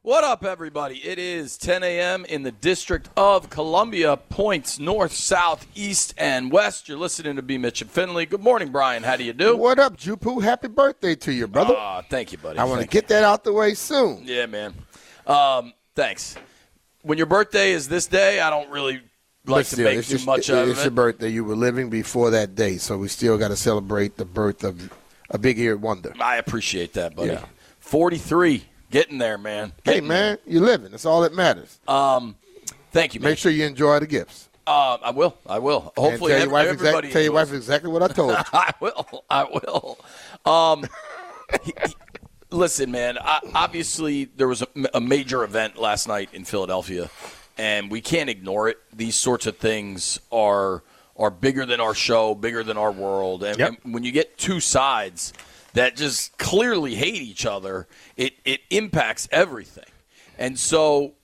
What up, everybody? It is 10 a.m. in the District of Columbia, points north, south, east, and west. You're listening to B. Mitch and Finley. Good morning, Brian. How do you do? What up, Jupu? Happy birthday to you, brother. Thank you, buddy. I want to get that out the way soon. Yeah, man. Thanks. When your birthday is this day, I don't really like to make too much of it. It's your birthday. You were living before that day, so we still got to celebrate the birth of a big-eared wonder. I appreciate that, buddy. Yeah. 43. Getting there, man. Man, you're living. That's all that matters. Thank you, man. Make sure you enjoy the gifts. I will. Hopefully, and everybody tell your wife exactly what I told you. I will. Listen, man, obviously there was a major event last night in Philadelphia, and we can't ignore it. These sorts of things are bigger than our show, bigger than our world. And when you get two sides that just clearly hate each other, it impacts everything. And so,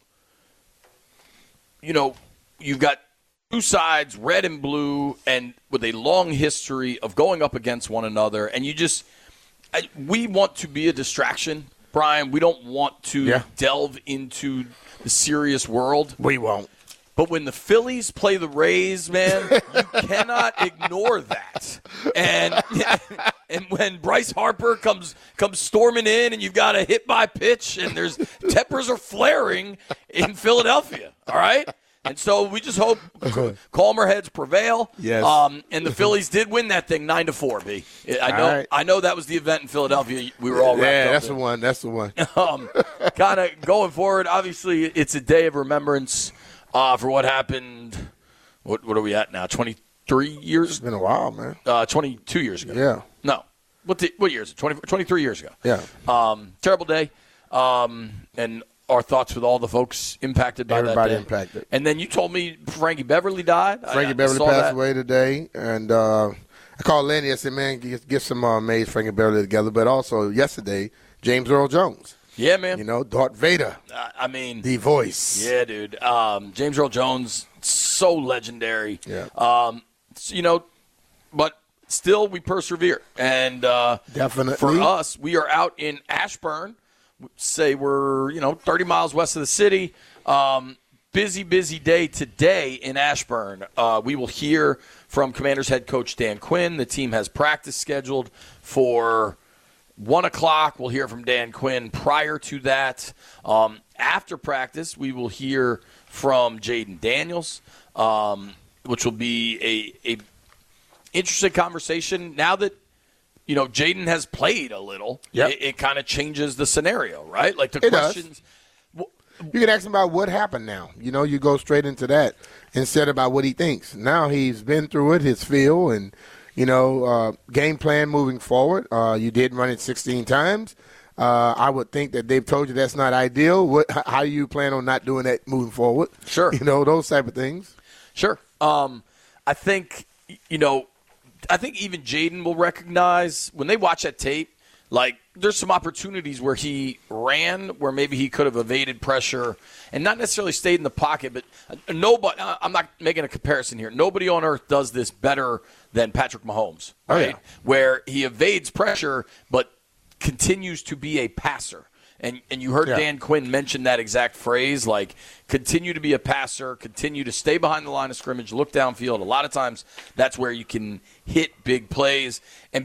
you've got two sides, red and blue, and with a long history of going up against one another. And we want to be a distraction, Brian. We don't want to delve into the serious world. We won't. But when the Phillies play the Rays, man, you cannot ignore that. And when Bryce Harper comes storming in and you've got a hit by pitch and there's tempers are flaring in Philadelphia, all right? And so we just hope calmer heads prevail. Yes. And the Phillies did win that thing 9-4, B. Right. I know that was the event in Philadelphia. We were all wrapped up. Yeah, that's the one. That's the one. Kind of going forward, obviously it's a day of remembrance for what happened. What are we at now? 23 years? It's been a while, man. 22 years ago. Yeah. No. What year is it? 23 years ago. Yeah. Terrible day. And our thoughts with all the folks impacted by Everybody that day. impacted. And then you told me Frankie Beverly died. Frankie Beverly passed away today. And I called Lenny. I said, man, get some Mays Frankie Beverly together. But also yesterday, James Earl Jones. Yeah, man. Darth Vader. The voice. Yeah, dude. James Earl Jones, so legendary. Yeah. But still we persevere. And definitely for us, we are out in Ashburn. Say we're 30 miles west of the city. Busy day today in Ashburn. We will hear from Commanders head coach Dan Quinn. The team has practice scheduled for 1 o'clock. We'll hear from Dan Quinn. Prior to that, after practice, we will hear from Jaden Daniels, which will be a interesting conversation. Now that Jaden has played a little, it kind of changes the scenario, right? Like the questions. You can ask him about what happened now. You go straight into that instead of about what he thinks. Now he's been through it, his feel, and, game plan moving forward. You did run it 16 times. I would think that they've told you that's not ideal. How do you plan on not doing that moving forward? Sure. Those type of things. Sure. I think even Jaden will recognize when they watch that tape, like there's some opportunities where he ran, where maybe he could have evaded pressure and not necessarily stayed in the pocket. But nobody, I'm not making a comparison here. Nobody on earth does this better than Patrick Mahomes, right? Oh, yeah. Where he evades pressure but continues to be a passer. And you heard Dan Quinn mention that exact phrase, like continue to be a passer, continue to stay behind the line of scrimmage, look downfield. A lot of times that's where you can hit big plays. And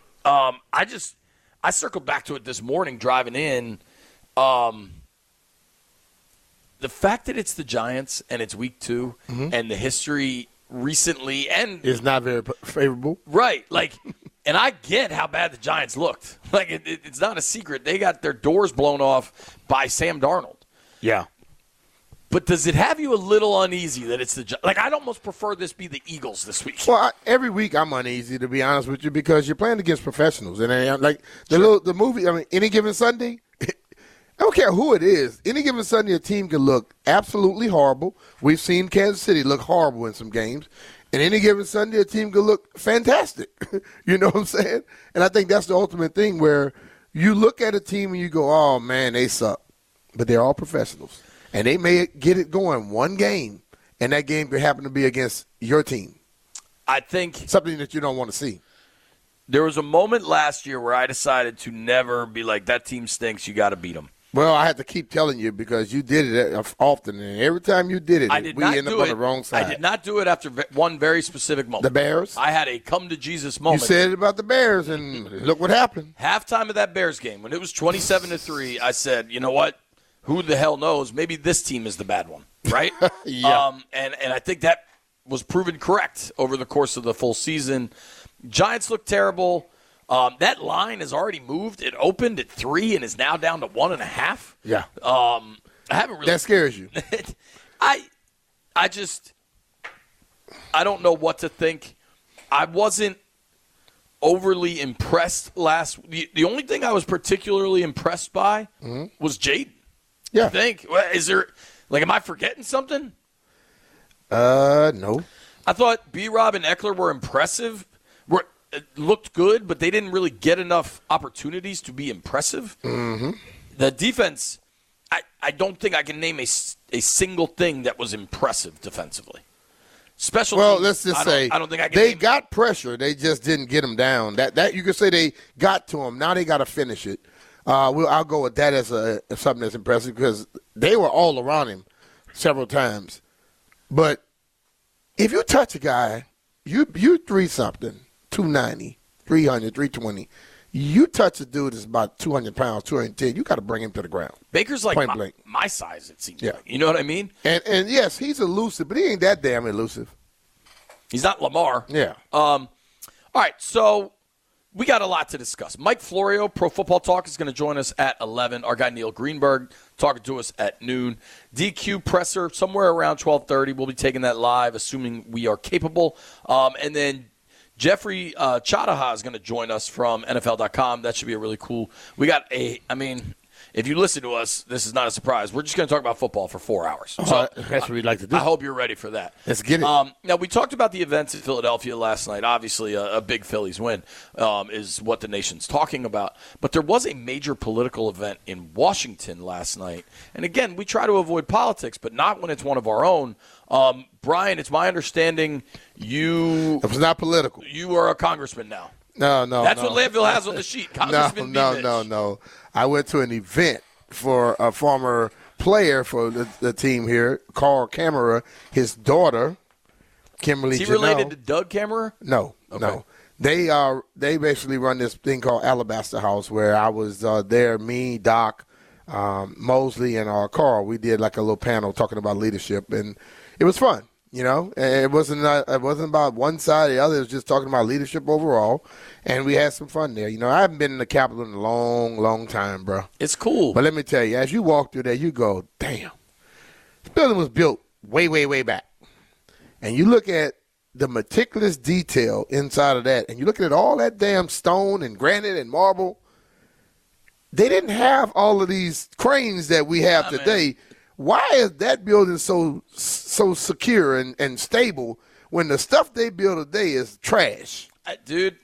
I circled back to it this morning driving in. The fact that it's the Giants and it's week 2 and the history recently and is not very favorable. Right. Like, and I get how bad the Giants looked. Like, it's not a secret. They got their doors blown off by Sam Darnold. Yeah. But does it have you a little uneasy that it's the Giants? Like, I'd almost prefer this be the Eagles this week. Well, every week I'm uneasy, to be honest with you, because you're playing against professionals. And the movie, Any Given Sunday, I don't care who it is. Any given Sunday, a team can look absolutely horrible. We've seen Kansas City look horrible in some games. And any given Sunday, a team can look fantastic. You know what I'm saying? And I think that's the ultimate thing where you look at a team and you go, oh, man, they suck. But they're all professionals. And they may get it going one game, and that game could happen to be against your team. I think something that you don't want to see. There was a moment last year where I decided to never be like, that team stinks, you got to beat them. Well, I had to keep telling you because you did it often, and every time you did it, we ended up on the wrong side. I did not do it after one very specific moment. The Bears? I had a come-to-Jesus moment. You said it about the Bears, and look what happened. Halftime of that Bears game, when it was 27-3, I said, you know what? Who the hell knows? Maybe this team is the bad one, right? Yeah. And I think that was proven correct over the course of the full season. Giants look terrible. That line has already moved. It opened at 3 and is now down to 1.5. Yeah. I haven't really. That scares you. I don't know what to think. I wasn't overly impressed The only thing I was particularly impressed by was Jaden. Yeah. I think. Is there, am I forgetting something? No. I thought B-Rob and Eckler were impressive. Looked good, but they didn't really get enough opportunities to be impressive. Mm-hmm. The defense, I don't think I can name a single thing that was impressive defensively. Special teams, let's just say I don't think I can. They got pressure. They just didn't get them down. That you could say they got to him. Now they got to finish it. I'll go with that as something that's impressive because they were all around him several times. But if you touch a guy, you 3-something. 290, 300, 320. You touch a dude that's about 200 pounds, 210, you got to bring him to the ground. Baker's like my size, it seems like. You know what I mean? And yes, he's elusive, but he ain't that damn elusive. He's not Lamar. Yeah. All right, so we got a lot to discuss. Mike Florio, Pro Football Talk, is going to join us at 11. Our guy Neil Greenberg talking to us at noon. DQ Presser, somewhere around 12:30. We'll be taking that live, assuming we are capable. And then Jeffrey Chadaha is going to join us from NFL.com. That should be a really cool. We got if you listen to us, this is not a surprise. We're just going to talk about football for 4 hours. So that's what we'd like to do. I hope you're ready for that. Let's get it. Now, we talked about the events in Philadelphia last night. Obviously, a big Phillies win is what the nation's talking about. But there was a major political event in Washington last night. And again, we try to avoid politics, but not when it's one of our own. Brian, it's my understanding it was not political. You are a congressman now. No. That's what Landville has on the sheet. Congressman No. I went to an event for a former player for the team here, Carl Kammerer. His daughter, Kimberly Janelle. Is he related to Doug Kammerer? No, no. They basically run this thing called Alabaster House where I was there, me, Doc, Mosley, and Carl. We did like a little panel talking about leadership, and it was fun. You know, it wasn't about one side or the other. It was just talking about leadership overall, and we had some fun there. You know, I haven't been in the Capitol in a long, long time, bro. It's cool. But let me tell you, as you walk through there, you go, damn. This building was built way, way, way back. And you look at the meticulous detail inside of that, and you look at all that damn stone and granite and marble. They didn't have all of these cranes that we have today. Man. Why is that building so secure and stable when the stuff they build today is trash? Dude,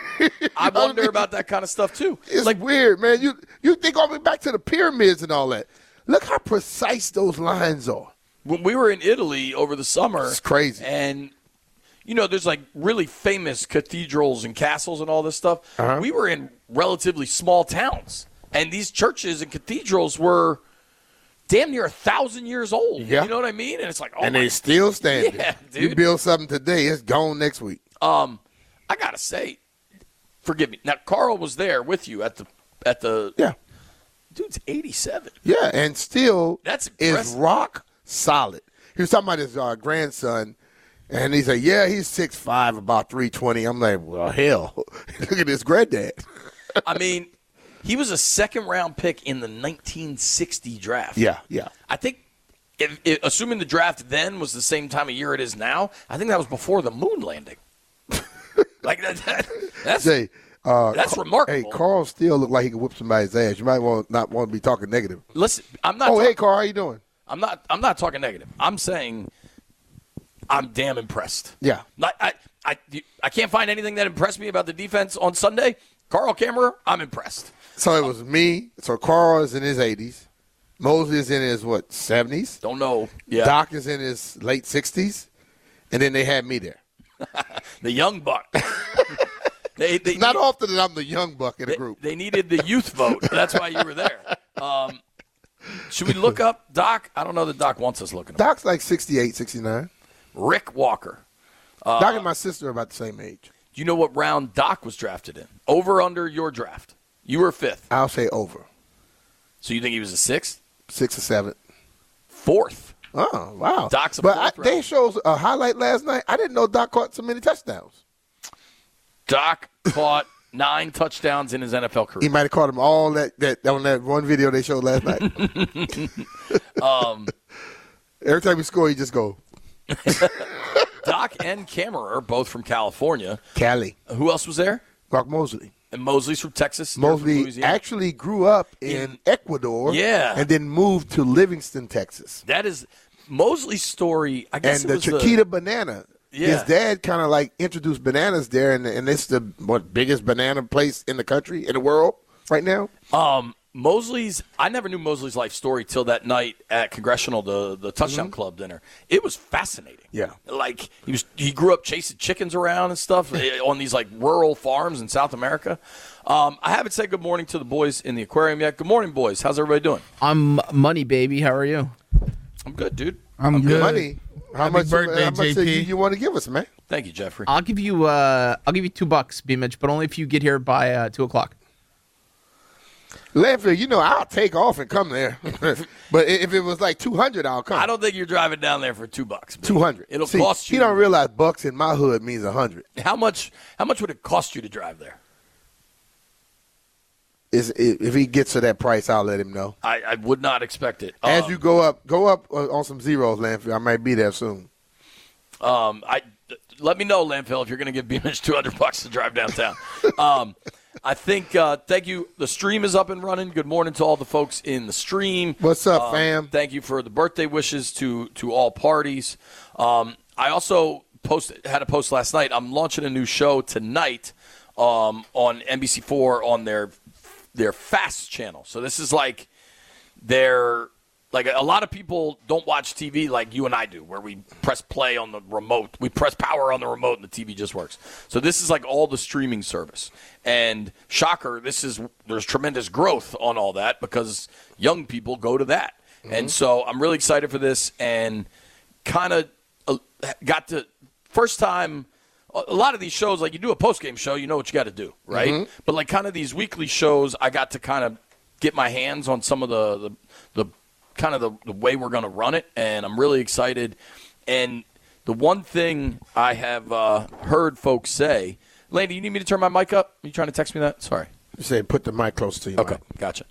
I wonder about that kind of stuff too. It's like weird, man. You think all the way back to the pyramids and all that. Look how precise those lines are. When we were in Italy over the summer. It's crazy. And, you know, there's like really famous cathedrals and castles and all this stuff. Uh-huh. We were in relatively small towns. And these churches and cathedrals were damn near 1,000 years old. Yeah. You know what I mean? And it's like, and they still standing. Yeah, dude. You build something today, it's gone next week. I gotta say, forgive me. Now Carl was there with you at the. Yeah. Dude's 87. Yeah, and still is rock solid. He was talking about his grandson, and he said, "Yeah, he's 6'5", about 320." I'm like, well, hell, look at his granddad. I mean. He was a second-round pick in the 1960 draft. Yeah. I think, assuming the draft then was the same time of year it is now, I think that was before the moon landing. Like that's remarkable. Hey, Carl still looked like he could whip somebody's ass. You might not want to be talking negative. Listen, I'm not. Hey, Carl, how you doing? I'm not talking negative. I'm saying I'm damn impressed. Yeah. I can't find anything that impressed me about the defense on Sunday. Carl Kammerer, I'm impressed. So it was me. So Carl is in his 80s. Mosley is in his, 70s? Don't know. Yeah. Doc is in his late 60s. And then they had me there. The young buck. Not often that I'm the young buck in a group. They needed the youth vote. That's why you were there. Should we look up Doc? I don't know that Doc wants us looking up. Doc's like 68, 69. Rick Walker. Doc and my sister are about the same age. Do you know what round Doc was drafted in? Over, under your draft? You were 5th. I'll say over. So you think he was a 6th? 6 or 7. 4th. Oh, wow. Doc's a but fourth they round. showed a highlight last night. I didn't know Doc caught so many touchdowns. Doc caught 9 touchdowns in his NFL career. He might have caught them all on that one video they showed last night. Every time he score, he just go. Doc and Cameron are both from California. Cali. Who else was there? Mark Mosley. And Mosley's from Texas. You're from Mosley Louisiana. actually grew up in Ecuador. Yeah. And then moved to Livingston, Texas. That is Mosley's story. I guess And it the was Chiquita banana. Yeah. His dad kind of like introduced bananas there, and it's the biggest banana place in the country, in the world right now. Mosley's. I never knew Mosley's life story till that night at Congressional, the Touchdown Club dinner. It was fascinating. Yeah. Like he grew up chasing chickens around and stuff on these like rural farms in South America. I haven't said good morning to the boys in the aquarium yet. Good morning, boys. How's everybody doing? I'm money, baby. How are you? I'm good, dude. I'm good. Money. How Happy much birthday, how much JP. you want to give us, man? Thank you, Jeffrey. I'll give you $2, B-Mitch, but only if you get here by 2:00. Landfill, I'll take off and come there. But if it was like 200, I'll come. I don't think you're driving down there for $2. baby. 200. It'll See, cost you. He don't realize bucks in my hood means 100. How much would it cost you to drive there? If he gets to that price, I'll let him know. I would not expect it. As you go up on some zeros, Landfill. I might be there soon. Let me know, Landfill, if you're going to give Beamish $200 to drive downtown. I think. Thank you. The stream is up and running. Good morning to all the folks in the stream. What's up, fam? Thank you for the birthday wishes to all parties. I also had a post last night. I'm launching a new show tonight on NBC4 on their Fast channel. So this is like a lot of people don't watch TV like you and I do, where we press play on the remote. We press power on the remote and the TV just works. So this is like all the streaming service. And shocker, there's tremendous growth on all that because young people go to that. Mm-hmm. And so I'm really excited for this and kind of got to first time. A lot of these shows, like you do a post-game show, you know what you got to do, right? Mm-hmm. But like kind of these weekly shows, I got to kind of get my hands on some of the kind of the way we're going to run it, and I'm really excited. And the one thing I have heard folks say, Landy, you need me to turn my mic up? Are you trying to text me that? Sorry. You said put the mic close to you. Okay, gotcha.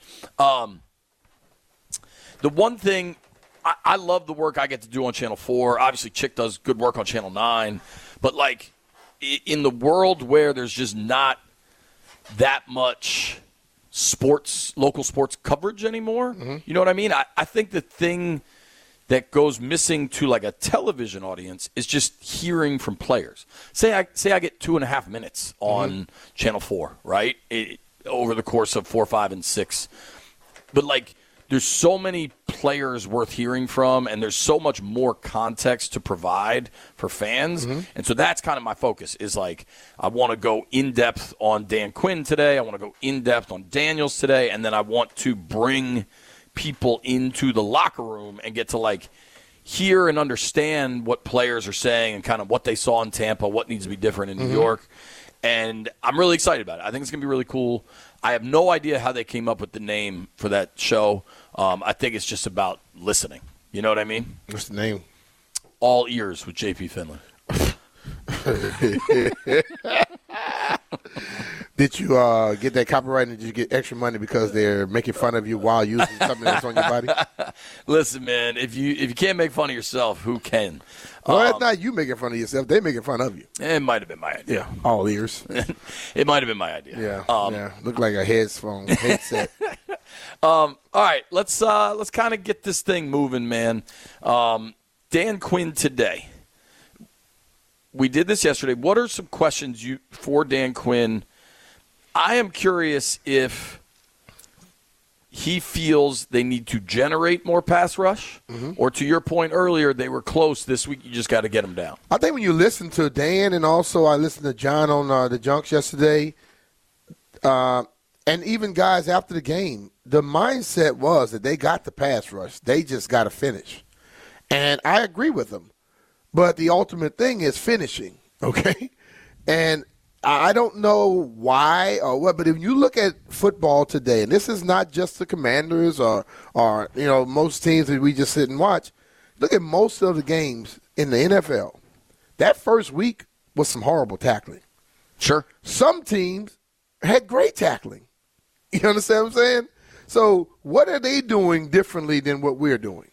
The one thing, I love the work I get to do on Channel 4. Obviously, Chick does good work on Channel 9. But, like, in the world where there's just not that much local sports coverage anymore, you know what I mean? I think the thing that goes missing to, like, a television audience is just hearing from players. Say I get 2.5 minutes on Channel 4, right, over the course of 4, 5, and 6. But, like, there's so many players worth hearing from, and there's so much more context to provide for fans. And so that's kind of my focus is, like, I want to go in-depth on Dan Quinn today. I want to go in-depth on Daniels today. And then I want to bring people into the locker room and get to, like, hear and understand what players are saying and kind of what they saw in Tampa, what needs to be different in New York. And I'm really excited about it. I think it's going to be really cool. I have no idea how they came up with the name for that show. I think it's just about listening. You know what I mean? What's the name? All Ears with JP Finley. Did you get that copyright and did you get extra money because they're making fun of you while using something that's on your body? Listen, man, if you can't make fun of yourself, who can? Well, that's not you making fun of yourself. They're making fun of you. It might have been my idea. All ears. It might have been my idea. Yeah. Look like a headset. All right, let's kind of get this thing moving, man. Dan Quinn today. We did this yesterday. What are some questions for Dan Quinn? I am curious if he feels they need to generate more pass rush, or to your point earlier, they were close this week. You just got to get them down. I think when you listen to Dan and also I listened to John on the Junks yesterday, and even guys after the game, the mindset was that they got the pass rush. They just got to finish. And I agree with them. But the ultimate thing is finishing, okay? And I don't know why or what, but if you look at football today, and this is not just the Commanders or most teams that we just sit and watch, look at most of the games in the NFL. That first week was some horrible tackling. Sure. Some teams had great tackling. You understand what I'm saying? So what are they doing differently than what we're doing?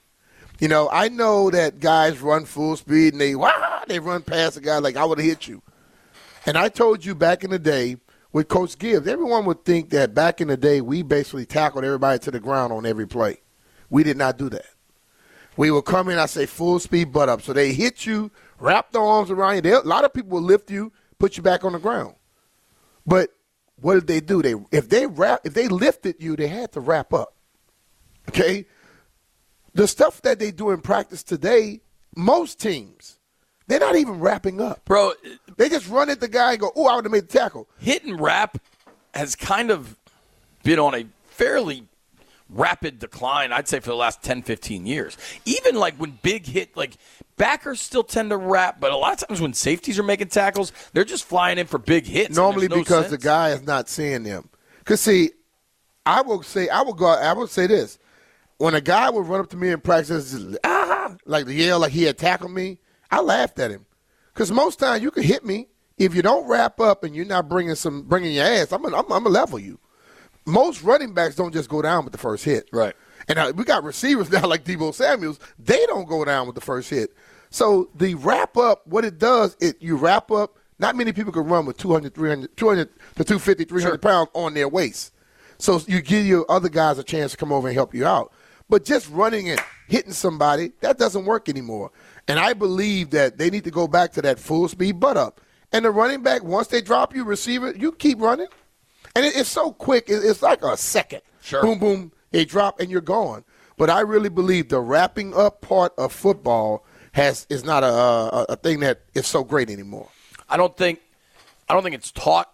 I know that guys run full speed and they run past a guy like, I would have hit you. And I told you back in the day with Coach Gibbs, everyone would think that back in the day we basically tackled everybody to the ground on every play. We did not do that. We would come in, I say, full speed butt up. So they hit you, wrap their arms around you. A lot of people will lift you, put you back on the ground. But what did they do? If they lifted you, they had to wrap up. Okay? The stuff that they do in practice today, most teams, they're not even wrapping up. Bro, they just run at the guy and go, oh, I would have made the tackle. Hit and wrap has kind of been on a fairly rapid decline, I'd say, for the last 10, 15 years. Even like when big hit, like backers still tend to wrap, but a lot of times when safeties are making tackles, they're just flying in for big hits. Normally because the guy is not seeing them. Because, see, I will say this. When a guy would run up to me in practice, like the yell like he had tackled me, I laughed at him. Because most times you can hit me. If you don't wrap up and you're not bringing your ass, I'm gonna level you. Most running backs don't just go down with the first hit. Right. And we got receivers now like Deebo Samuels. They don't go down with the first hit. So the wrap up, what it does, you wrap up. Not many people can run with 200 to 250, 300 pounds on their waist. So you give your other guys a chance to come over and help you out. But just running and hitting somebody, that doesn't work anymore. And I believe that they need to go back to that full speed butt up. And the running back, once they drop you, receiver, you keep running. And it's so quick. It's like a second. Sure. Boom, boom, they drop and you're gone. But I really believe the wrapping up part of football is not a thing that is so great anymore. I don't think it's taught.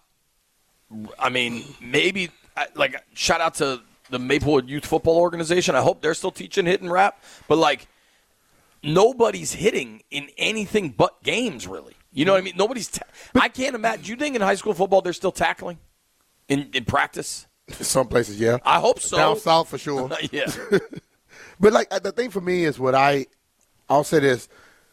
I mean, maybe like shout out to the Maplewood Youth Football Organization. I hope they're still teaching hit and wrap. But like nobody's hitting in anything but games, really. You know what I mean? I can't imagine. Do you think in high school football they're still tackling in practice? Some places, yeah. I hope so. Down south for sure. Yeah. But like the thing for me is I'll say this: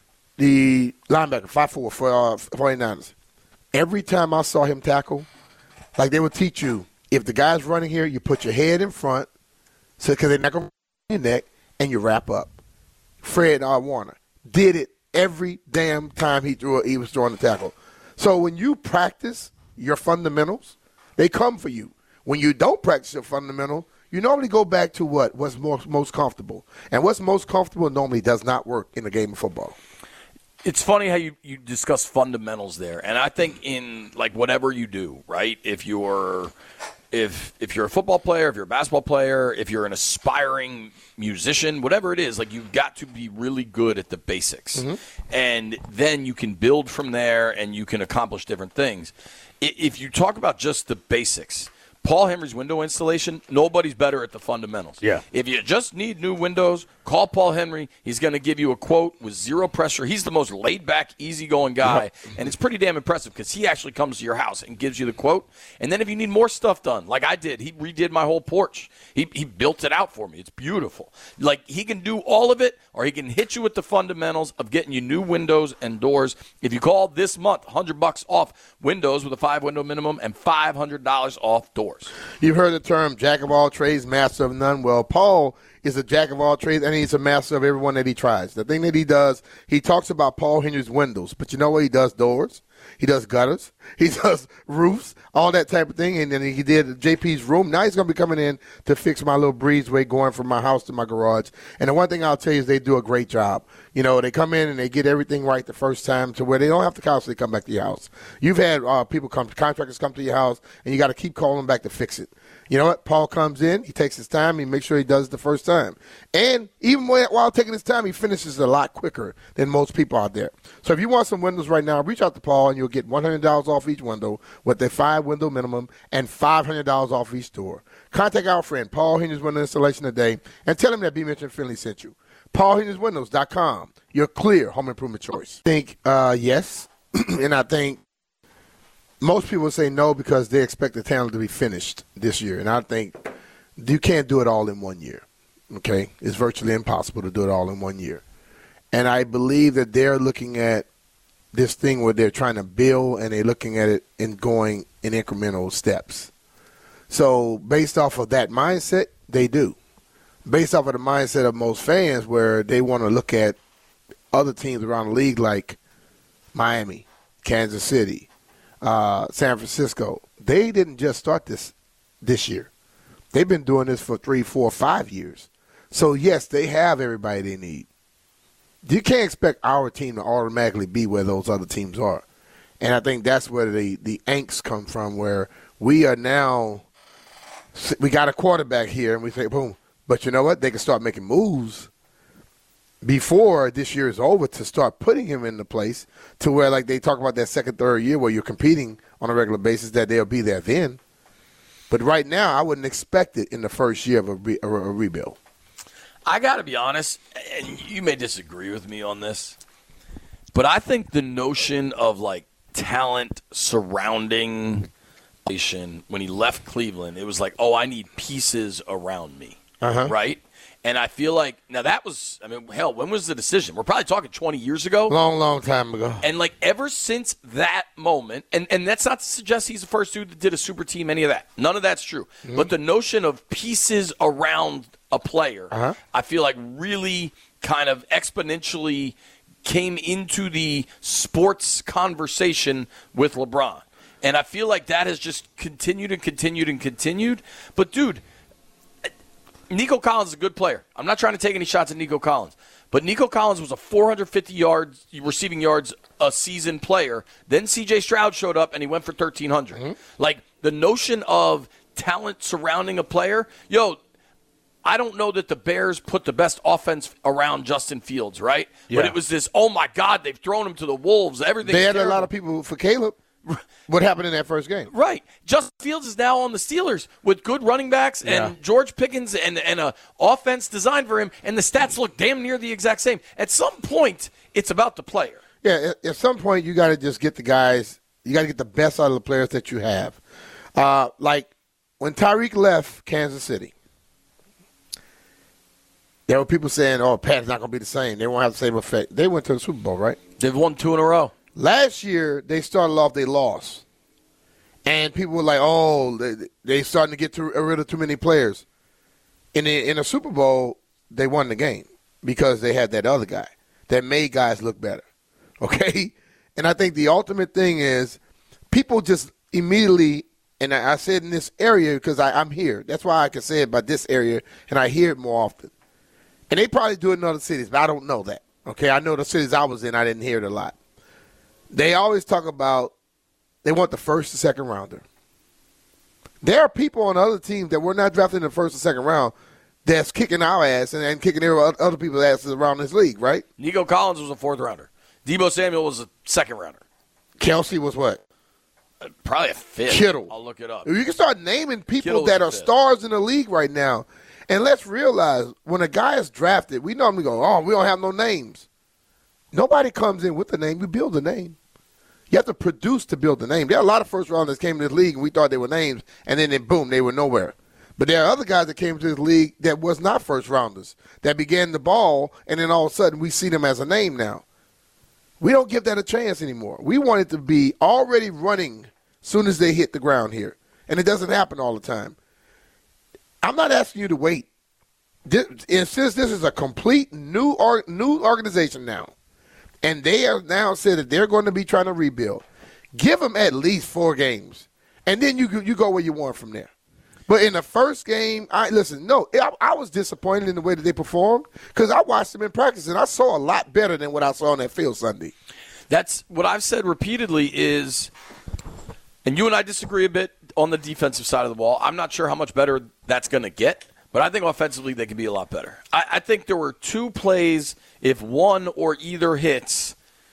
the linebacker 5'4" for 49ers. Every time I saw him tackle, like they would teach you, if the guy's running here, you put your head in front, so because they're not going to your neck, and you wrap up. Fred Warner did it every damn time he was throwing the tackle. So when you practice your fundamentals, they come for you. When you don't practice your fundamental, you normally go back to what's most comfortable. And what's most comfortable normally does not work in a game of football. It's funny how you discuss fundamentals there. And I think in like whatever you do, right, if you're a football player, if you're a basketball player, if you're an aspiring musician, whatever it is, like you've got to be really good at the basics. Mm-hmm. And then you can build from there and you can accomplish different things. If you talk about just the basics, Paul Henry's window installation, nobody's better at the fundamentals. Yeah. If you just need new windows, call Paul Henry. He's going to give you a quote with zero pressure. He's the most laid-back, easy-going guy, and it's pretty damn impressive because he actually comes to your house and gives you the quote. And then if you need more stuff done, like I did, he redid my whole porch. He built it out for me. It's beautiful. Like he can do all of it, or he can hit you with the fundamentals of getting you new windows and doors. If you call this month, $100 off windows with a 5-window minimum and $500 off doors. You've heard the term jack of all trades, master of none. Well, Paul is a jack of all trades, and he's a master of everyone that he tries. The thing that he does, he talks about Paul Henry's windows, but you know what? He does doors. He does gutters. He does roofs, all that type of thing. And then he did JP's room. Now he's going to be coming in to fix my little breezeway going from my house to my garage. And the one thing I'll tell you is they do a great job. You know, they come in and they get everything right the first time to where they don't have to constantly come back to your house. You've had contractors come to your house, and you got to keep calling back to fix it. You know what? Paul comes in, he takes his time, he makes sure he does it the first time. And even while taking his time, he finishes a lot quicker than most people out there. So if you want some windows right now, reach out to Paul and you'll get $100 off each window with a 5-window minimum and $500 off each door. Contact our friend Paul Henry's Window Installation today and tell him that B. Mitch and Finley sent you. PaulHenrysWindows.com, your clear home improvement choice. I think yes, and I think most people say no because they expect the talent to be finished this year. And I think you can't do it all in 1 year, okay? It's virtually impossible to do it all in 1 year. And I believe that they're looking at this thing where they're trying to build and they're looking at it and going in incremental steps. So based off of that mindset, they do. Based off of the mindset of most fans where they want to look at other teams around the league like Miami, Kansas City, San Francisco, they didn't just start this year. They've been doing this for 3, 4, 5 years. So, yes, they have everybody they need. You can't expect our team to automatically be where those other teams are. And I think that's where the angst come from, where we are now – we got a quarterback here, and we say, boom. But you know what? They can start making moves before this year is over to start putting him in the place to where, like they talk about that second, third year where you're competing on a regular basis, that they'll be there then. But right now, I wouldn't expect it in the first year of a rebuild. I got to be honest, and you may disagree with me on this, but I think the notion of, like, talent surrounding when he left Cleveland, it was like, oh, I need pieces around me, right? And I feel like, now that was, I mean, hell, when was the decision? We're probably talking 20 years ago. Long time ago. And, like, ever since that moment, and that's not to suggest he's the first dude that did a super team, any of that. None of that's true. Mm-hmm. But the notion of pieces around a player, I feel like really kind of exponentially came into the sports conversation with LeBron. And I feel like that has just continued and continued and continued. But, dude, Nico Collins is a good player. I'm not trying to take any shots at Nico Collins. But Nico Collins was a 450 yards receiving yards a season player. Then C.J. Stroud showed up, and he went for 1,300. Mm-hmm. Like, the notion of talent surrounding a player, I don't know that the Bears put the best offense around Justin Fields, right? Yeah. But it was this, oh, my God, they've thrown him to the Wolves. Everything's They had terrible. A lot of people for Caleb. What happened in that first game? Right. Justin Fields is now on the Steelers with good running backs and George Pickens and an offense designed for him, and the stats look damn near the exact same. At some point, it's about the player. Yeah, at some point, you got to just get the guys, you got to get the best out of the players that you have. Like when Tyreek left Kansas City, there were people saying, oh, Pat's not going to be the same. They won't have the same effect. They went to the Super Bowl, right? They've won 2 in a row. Last year, they started off, they lost. And people were like, oh, they starting to get rid of too many players. In a Super Bowl, they won the game because they had that other guy that made guys look better. Okay? And I think the ultimate thing is people just immediately, and I said in this area because I'm here. That's why I can say it about this area, and I hear it more often. And they probably do it in other cities, but I don't know that. Okay? I know the cities I was in, I didn't hear it a lot. They always talk about they want the first and second rounder. There are people on other teams that were not drafted in the first and second round that's kicking our ass and kicking other people's asses around this league, right? Nico Collins was a 4th rounder. Deebo Samuel was a 2nd rounder. Kelsey was what? Probably a 5th. Kittle. I'll look it up. You can start naming people that are stars in the league right now. And let's realize when a guy is drafted, we normally go, oh, we don't have no names. Nobody comes in with a name. You build a name. You have to produce to build the name. There are a lot of first-rounders that came to this league, and we thought they were names, and then boom, they were nowhere. But there are other guys that came to this league that was not first-rounders, that began the ball, and then all of a sudden we see them as a name now. We don't give that a chance anymore. We want it to be already running as soon as they hit the ground here, and it doesn't happen all the time. I'm not asking you to wait. And since this is a complete new organization now, and they have now said that they're going to be trying to rebuild, give them at least 4 games, and then you go where you want from there. But in the first game, I was disappointed in the way that they performed because I watched them in practice, and I saw a lot better than what I saw on that field Sunday. That's what I've said repeatedly is, and you and I disagree a bit on the defensive side of the ball. I'm not sure how much better that's going to get, but I think offensively they can be a lot better. I think there were 2 plays, if one or either hits,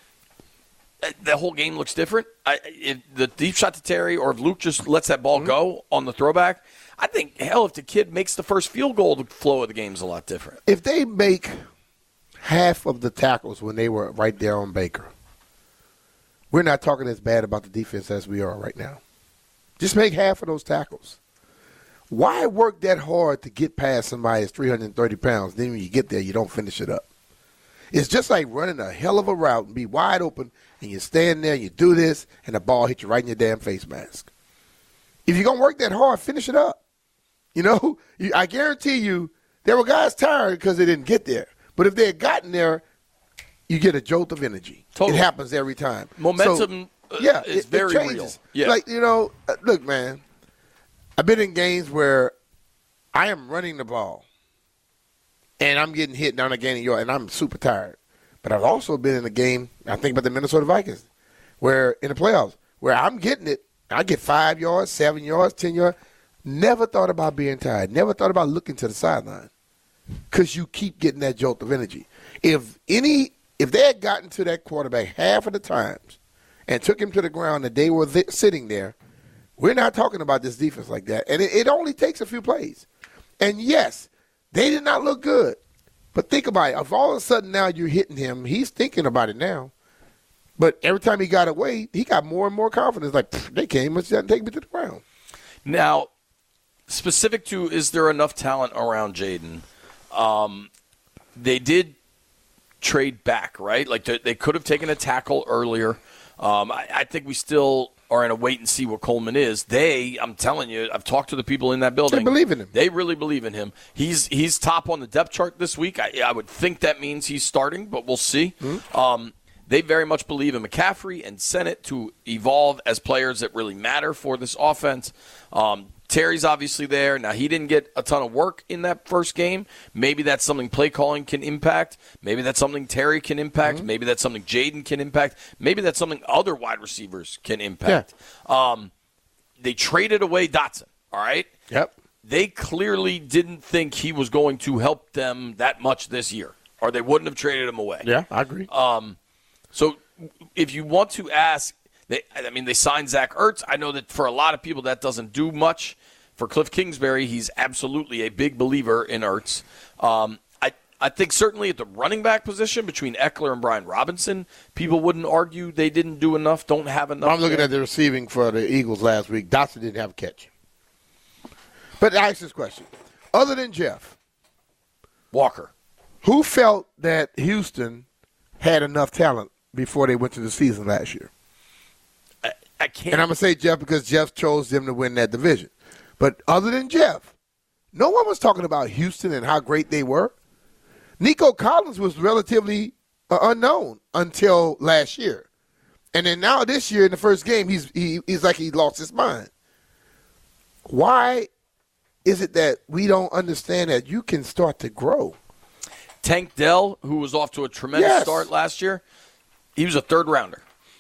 the whole game looks different. If the deep shot to Terry or if Luke just lets that ball go on the throwback, I think, hell, if the kid makes the first field goal, the flow of the game is a lot different. If they make half of the tackles when they were right there on Baker, we're not talking as bad about the defense as we are right now. Just make half of those tackles. Why work that hard to get past somebody that's 330 pounds? Then when you get there, you don't finish it up. It's just like running a hell of a route and be wide open, and you stand there, you do this, and the ball hits you right in your damn face mask. If you're going to work that hard, finish it up. You know, I guarantee you there were guys tired because they didn't get there. But if they had gotten there, you get a jolt of energy. Totally. It happens every time. Momentum is very it real. Yeah. Like, look, man, I've been in games where I am running the ball, and I'm getting hit down a gain of yard, and I'm super tired. But I've also been in a game, I think about the Minnesota Vikings, where in the playoffs, where I'm getting it, I get 5 yards, 7 yards, 10 yards. Never thought about being tired. Never thought about looking to the sideline because you keep getting that jolt of energy. If they had gotten to that quarterback half of the times and took him to the ground and they were sitting there, we're not talking about this defense like that. And it only takes a few plays. And, yes, they did not look good. But think about it. If all of a sudden now you're hitting him, he's thinking about it now. But every time he got away, he got more and more confidence. Like, they can't even take me to the ground. Now, specific to is there enough talent around Jaden, they did trade back, right? Like they could have taken a tackle earlier. I think we still are in a wait and see what Coleman is. I'm telling you, I've talked to the people in that building. They believe in him. They really believe in him. He's top on the depth chart this week. I would think that means he's starting, but we'll see. Mm-hmm. They very much believe in McCaffrey and Sennett to evolve as players that really matter for this offense. Terry's obviously there. Now, he didn't get a ton of work in that first game. Maybe that's something play calling can impact. Maybe that's something Terry can impact. Mm-hmm. Maybe that's something Jaden can impact. Maybe that's something other wide receivers can impact. Yeah. They traded away Dotson, all right? Yep. They clearly didn't think he was going to help them that much this year, or they wouldn't have traded him away. Yeah, I agree. So if you want to ask, they signed Zach Ertz. I know that for a lot of people that doesn't do much. For Cliff Kingsbury, he's absolutely a big believer in Ertz. I think certainly at the running back position between Eckler and Brian Robinson, people wouldn't argue they didn't do enough, don't have enough. I'm looking at the receiving for the Eagles last week. Dotson didn't have a catch. But I ask this question. Other than Jeff Walker, who felt that Houston had enough talent before they went to the season last year? I can't. And I'm going to say Jeff because Jeff chose them to win that division. But other than Jeff, no one was talking about Houston and how great they were. Nico Collins was relatively unknown until last year. And then now this year in the first game, he's like he lost his mind. Why is it that we don't understand that you can start to grow? Tank Dell, who was off to a tremendous start last year, he was a third rounder.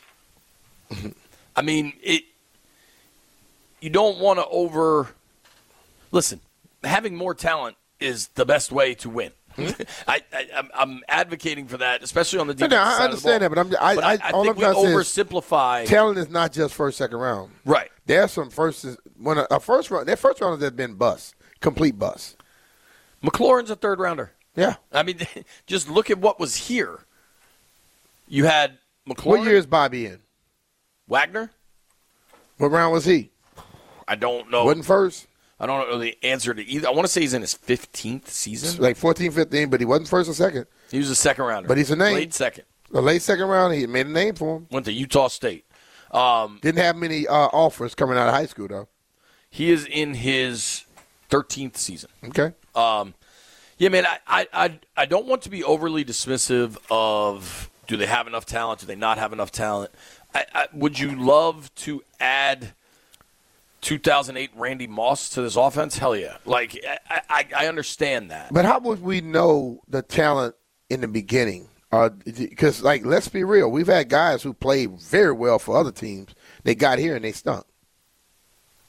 I mean, you don't want to listen, having more talent is the best way to win. I'm advocating for that, especially on the defense side. I understand of the ball. that, but I think we oversimplify. Talent is not just first, second round. Right. There's some their first rounders have been busts, complete busts. McLaurin's a third rounder. Yeah. I mean, just look at what was here. You had McLaurin. What year is Bobby in? Wagner? What round was he? I don't know. Wasn't first? I don't know the answer to either. I want to say he's in his 15th season. Like 14, 15, but he wasn't first or second. He was a second rounder. But he's a name. Late second. A late second round, he made a name for him. Went to Utah State. Didn't have many offers coming out of high school, though. He is in his 13th season. Okay. Yeah, man, I don't want to be overly dismissive of do they have enough talent, do they not have enough talent. Would you love to add 2008 Randy Moss to this offense? Hell yeah. Like, I understand that. But how would we know the talent in the beginning? Because, let's be real. We've had guys who played very well for other teams. They got here and they stunk.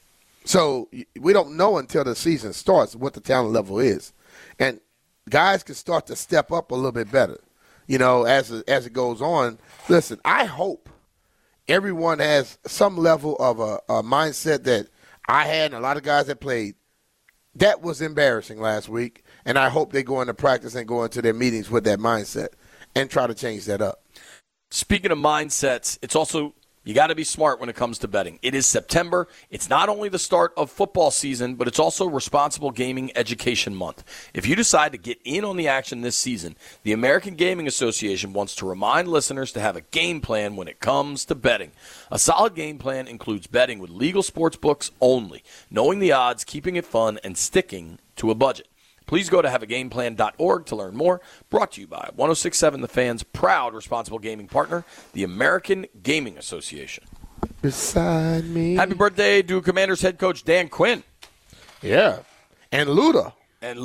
So we don't know until the season starts what the talent level is. And guys can start to step up a little bit better, as it goes on. Listen, I hope everyone has some level of a mindset that I had and a lot of guys that played. That was embarrassing last week, and I hope they go into practice and go into their meetings with that mindset and try to change that up. Speaking of mindsets, it's also you got to be smart when it comes to betting. It is September. It's not only the start of football season, but it's also Responsible Gaming Education Month. If you decide to get in on the action this season, the American Gaming Association wants to remind listeners to have a game plan when it comes to betting. A solid game plan includes betting with legal sports books only, knowing the odds, keeping it fun, and sticking to a budget. Please go to haveagameplan.org to learn more. Brought to you by 106.7 The Fan's proud responsible gaming partner, the American Gaming Association. Beside me. Happy birthday to Commanders head coach Dan Quinn. Yeah. And Luda. And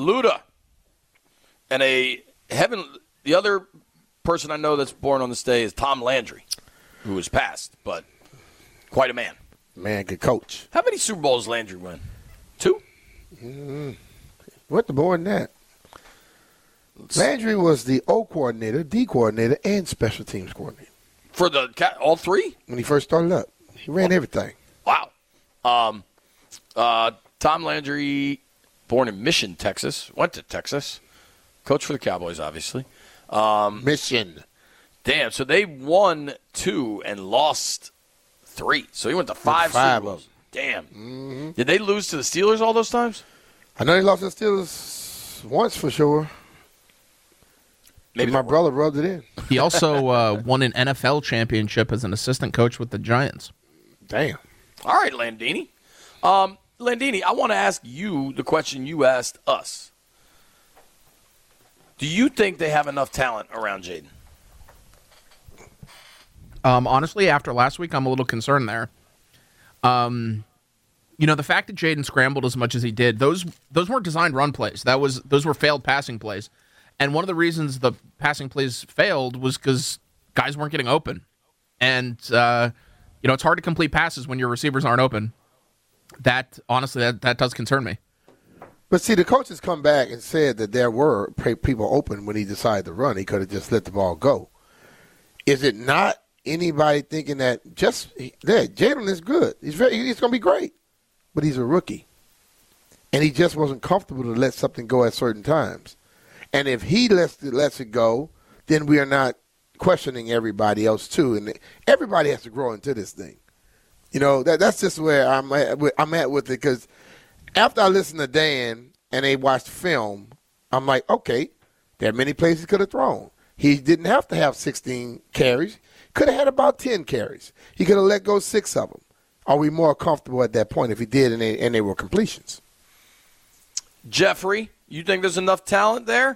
the other person I know that's born on this day is Tom Landry, who has passed, but quite a man. Man, good coach. How many Super Bowls Landry win? 2? What the more than that? Landry was the O coordinator, D coordinator, and special teams coordinator. For all 3? When he first started up. He ran everything. Wow. Tom Landry, born in Mission, Texas, went to Texas. Coach for the Cowboys, obviously. Mission. Damn, so they won 2 and lost 3. So he went to 5 Super Bowls. Damn. Mm-hmm. Did they lose to the Steelers all those times? I know he lost to the Steelers once for sure. Maybe my brother rubbed it in. He also won an NFL championship as an assistant coach with the Giants. Damn. All right, Landini. Landini, I want to ask you the question you asked us. Do you think they have enough talent around Jaden? Honestly, after last week, I'm a little concerned there. The fact that Jaden scrambled as much as he did, those weren't designed run plays. Those were failed passing plays. And one of the reasons the passing plays failed was because guys weren't getting open. And, it's hard to complete passes when your receivers aren't open. That does concern me. But see, the coaches come back and said that there were people open when he decided to run. He could have just let the ball go. Is it not anybody thinking that Jalen is good? He's going to be great. But he's a rookie. And he just wasn't comfortable to let something go at certain times. And if he lets it go, then we are not questioning everybody else too. And everybody has to grow into this thing. That's just where I'm at with it. Because after I listened to Dan and they watched film, I'm like, okay, there are many places he could have thrown. He didn't have to have 16 carries. Could have had about 10 carries. He could have let go 6 of them. Are we more comfortable at that point if he did and they were completions? Jeffrey, you think there's enough talent there?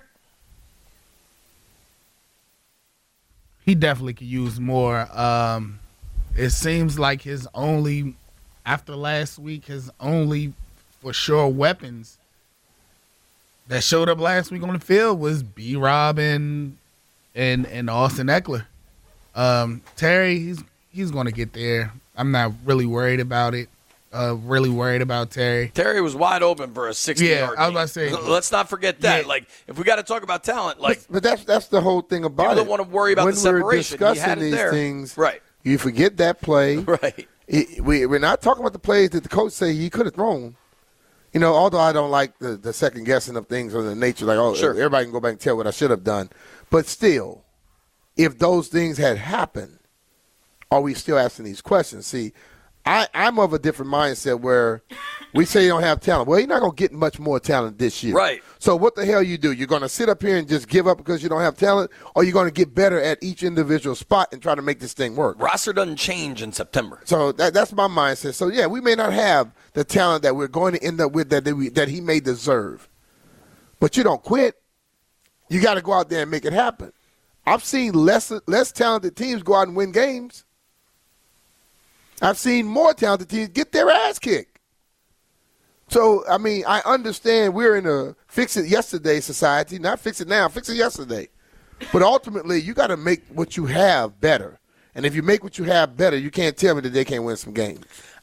He definitely could use more. It seems like after last week, his only for sure weapons that showed up last week on the field was B-Rob and Austin Eckler. Terry, he's going to get there. I'm not really worried about it. Really worried about Terry. Terry was wide open for a 60-yard Yeah, I was about to say. Let's not forget that. Yeah. Like, if we got to talk about talent, but that's the whole thing about it. People don't want to worry about the separation. When we're discussing these there. things, right? You forget that play. Right. We're not talking about the plays that the coach say he could have thrown. Although I don't like the second guessing of things of the nature, like, sure, everybody can go back and tell what I should have done. But still, if those things had happened, are we still asking these questions? See, I'm of a different mindset where we say you don't have talent. Well, you're not going to get much more talent this year. Right. So what the hell you do? You're going to sit up here and just give up because you don't have talent, or you're going to get better at each individual spot and try to make this thing work? Roster doesn't change in September. So that's my mindset. So, yeah, we may not have the talent that we're going to end up with that he may deserve. But you don't quit. You got to go out there and make it happen. I've seen less talented teams go out and win games. I've seen more talented teams get their ass kicked. So, I mean, I understand we're in a fix-it-yesterday society. Not fix it now, fix it yesterday. But ultimately, you got to make what you have better. And if you make what you have better, you can't tell me that they can't win some games.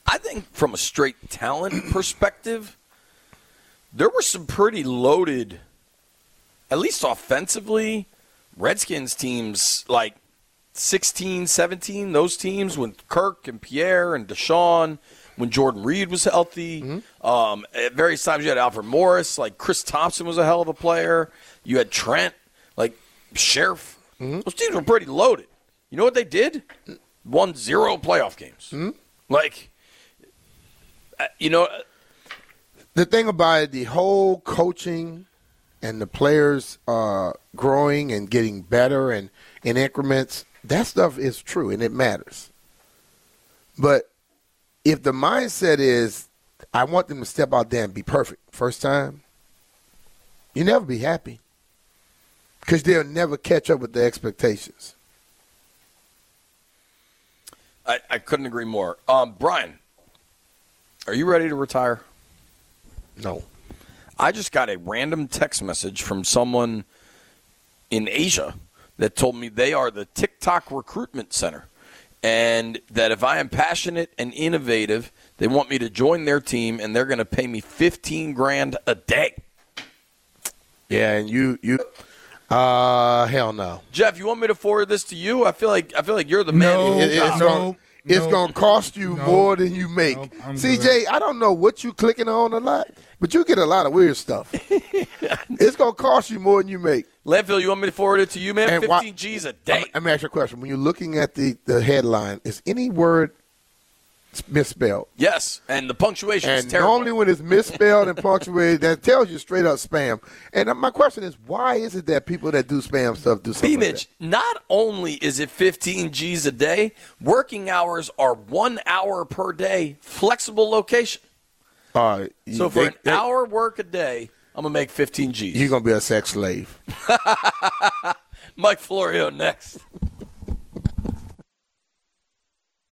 I think from a straight talent perspective, there were some pretty loaded, at least offensively, Redskins teams like 16, 17, those teams with Kirk and Pierre and Deshaun, when Jordan Reed was healthy. At various times you had Alfred Morris, like Chris Thompson was a hell of a player. You had Trent, like Sheriff. Those teams were pretty loaded. You know what they did? Won 0 playoff games. Like, The thing about it, the whole coaching and the players growing and getting better and in increments, that stuff is true and it matters. But if the mindset is, I want them to step out there and be perfect first time, you never be happy because they'll never catch up with the expectations. I couldn't agree more. Brian, are you ready to retire? No. I just got a random text message from someone in Asia that told me they are the TikTok recruitment center, and that if I am passionate and innovative, they want me to join their team, and they're going to pay me $15,000 a day. Yeah, and you hell no. Jeff, you want me to forward this to you? I feel like you're the man. It's going to cost you more than you make. Nope, I'm CJ, good. I don't know what you clicking on a lot, but you get a lot of weird stuff. It's going to cost you more than you make. Landfill, you want me to forward it to you, man? And 15 G's a day. Let me ask you a question. When you're looking at the headline, is any word misspelled? Yes, and the punctuation is And terrible. normally when it's misspelled and punctuated, that tells you straight up spam. And my question is, why is it that people that do spam stuff do something like B-Mitch, not only is it 15 G's a day, working hours are 1 hour per day, flexible location. that? So for an hour work a day, I'm going to make 15 G's. You're going to be a sex slave. Mike Florio next.